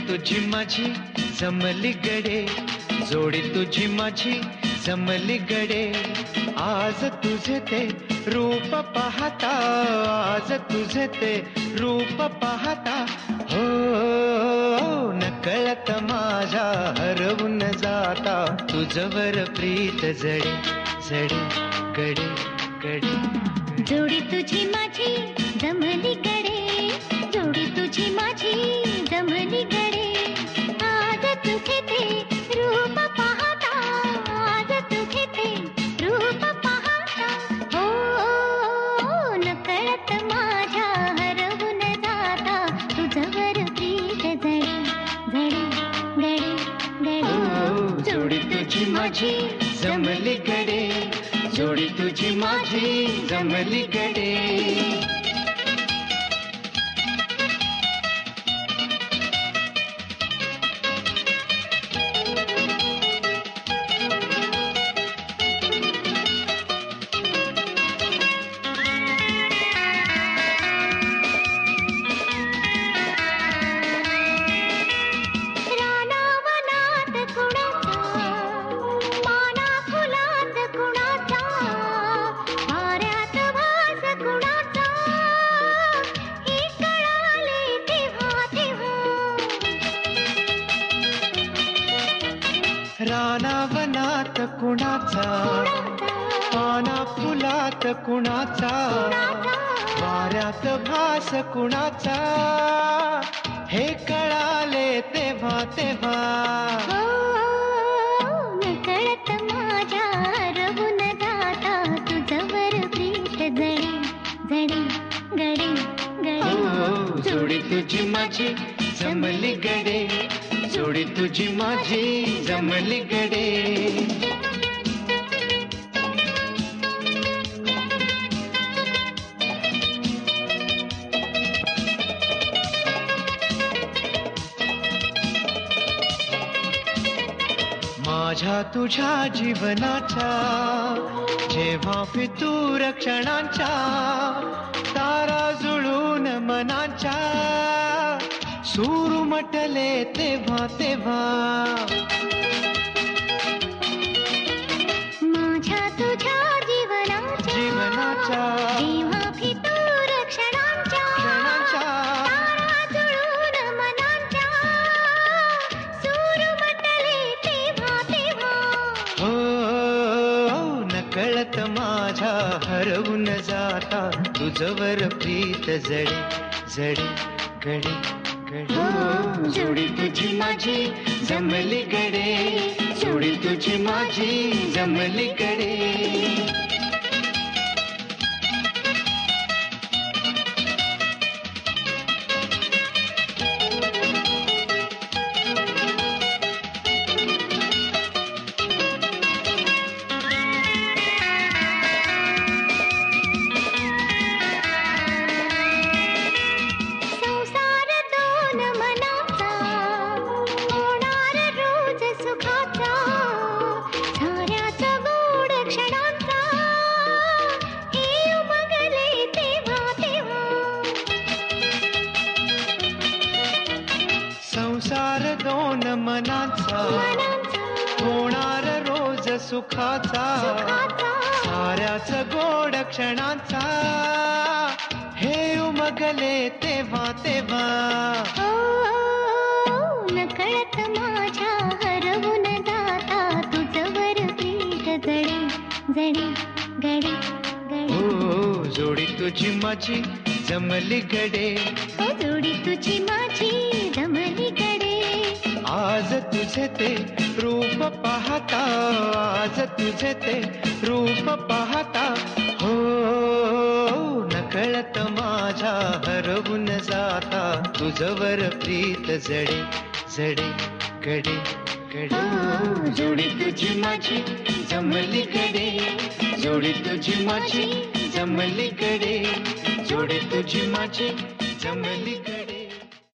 तुझी माझी जमली गडे, जोडी तुझी माझी जमली गडे. आज तुझे ते रूप पाहता, आज तुझे ते रूप पाहता, हो नकळत माझ्या हरवून जाता. तुझवर प्रीत जडे जडे गडे गडे. जोडी तुझी माझी जमली गडे, जोडी तुझी माझी जमली गडे. आज तुझे ते रूप पाहता, आज तुझे ते रूप पाहता, हो नकळत माझ्या हरवून जाता. तुझवर प्रीत जडे जडे गडे गडे. जोडी तुझी माझी जमली गडे, जोडी तुझी माझी जमली गडे. रानावनात कुणाचा, पाना फुलात कुणाचा, वाऱ्यात भास कुणाचा, हे कळाले तेव्हा तेव्हा, नकळत माझ्या हरवून जाता. तुझवर प्रीत जडे जडे गडे गडे. जोडी तुझी माझी जमली गडे, जोडी तुझी माझी जमली गडे. माझ्या तुझ्या जीवनाच्या जेव्हा फितूर क्षणांच्या, तारा जुळून मनाच्या, सूर उमटले तेव्हा तेव्हा, माझ्या तुझ्या जीवनाच्या जेव्हा फितूर क्षणांच्या, तारा जुळून मनांच्या, सूर उमटले तेव्हा तेव्हा, हो नकळत माझ्या हरवून जाता. तुझवर प्रीत जडे जडे गडे गडे. जोडी तुझी माझी जमली गडे, जोडी तुझी माझी जमली गडे. संसार दोन मनाचा, होणार रोज सुखाचा, साऱ्याच गोड क्षणांचा, हे उमगले तेव्हा तेव्हा, नकळत माझ्या हरवून जाता. तुझवर प्रीत जडे जडे गडे गडे. जोडी तुझी माझी जमली गडे, जोडी तुझी माझी जमली गडे. आज तुझे ते रूप पाहता, आज तुझे ते रूप पाहता, हो नकळत माझ्या हरवून जाता. तुझवर प्रीत जडे जडे गडे गडे. जोडी तुझी माझी जमली गडे, जोडी तुझी माझी जमली गडे, जोडी तुझी माझी जमली गडे.